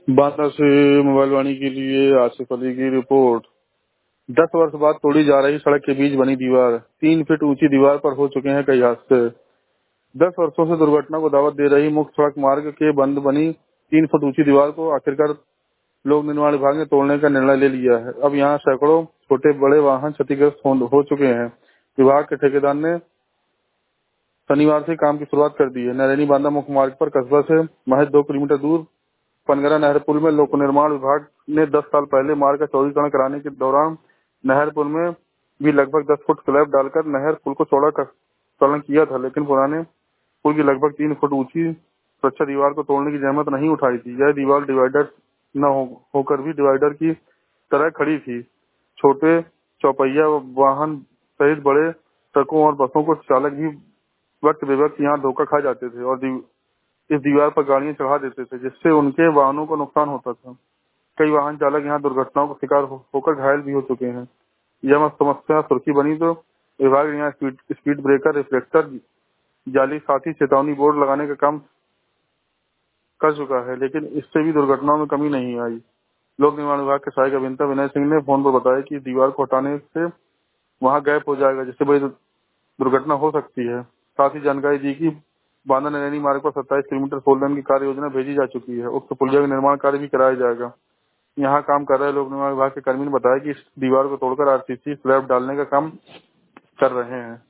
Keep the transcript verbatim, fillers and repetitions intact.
बांदा से मोबाइल वाणी के लिए आसिफ अली की रिपोर्ट। दस वर्ष बाद तोड़ी जा रही सड़क के बीच बनी दीवार। तीन फीट ऊंची दीवार पर हो चुके हैं कई हादसे। दस वर्षों से दुर्घटना को दावत दे रही मुख्य सड़क मार्ग के बंद बनी तीन फुट ऊंची दीवार को आखिरकार लोक निर्माण विभाग ने तोड़ने का निर्णय ले लिया है। अब यहाँ सैकड़ों छोटे बड़े वाहन क्षतिग्रस्त हो, हो चुके हैं। विभाग के ठेकेदार ने शनिवार से काम की शुरुआत कर दी है। नरैनी बांदा मुख्य मार्ग पर कस्बा से महज दो किलोमीटर दूर पनगरा नहर पुल में लोक निर्माण विभाग ने दस साल पहले मार्ग का चौड़ीकरण कराने के दौरान नहर पुल में भी लगभग दस फुट स्लैब डालकर नहर पुल को चौड़ा करण किया था, लेकिन पुराने पुल की लगभग तीन फुट ऊंची सुरक्षा दीवार को तोड़ने की जहमत नहीं उठाई थी। यह दीवार डिवाइडर न हो, होकर भी डिवाइडर की तरह खड़ी थी। छोटे चौपहिया वाहन सहित बड़े ट्रकों और बसों को चालक भी वक्त बेवक्त यहाँ धोखा खा जाते थे और इस दीवार पर गाड़ियां चढ़ा देते थे, जिससे उनके वाहनों को नुकसान होता था। कई वाहन चालक यहाँ दुर्घटनाओं का शिकार हो, होकर घायल भी हो चुके हैं। यह समस्या सुर्खी बनी तो विभाग ने यहाँ स्पीड, स्पीड ब्रेकर, रिफ्लेक्टर, जाली साथ ही चेतावनी बोर्ड लगाने का काम कर चुका है, लेकिन इससे भी दुर्घटनाओं में कमी नहीं आई। लोक निर्माण विभाग के सहायक अभियंता विनय सिंह ने फोन पर बताया कि दीवार को हटाने से वहाँ गैप हो जाएगा, जिससे बड़ी दुर्घटना हो सकती है। साथ ही जानकारी दी कि बांदा नरैनी मार्ग पर सत्ताईस किलोमीटर फोर लेन की कार्य योजना भेजी जा चुकी है। उक्त पुलिया का निर्माण कार्य भी कराया जाएगा। यहाँ काम कर रहे लोक निर्माण विभाग के कर्मी ने बताया कि इस दीवार को तोड़कर आरसीसी स्लैब डालने का काम कर रहे हैं।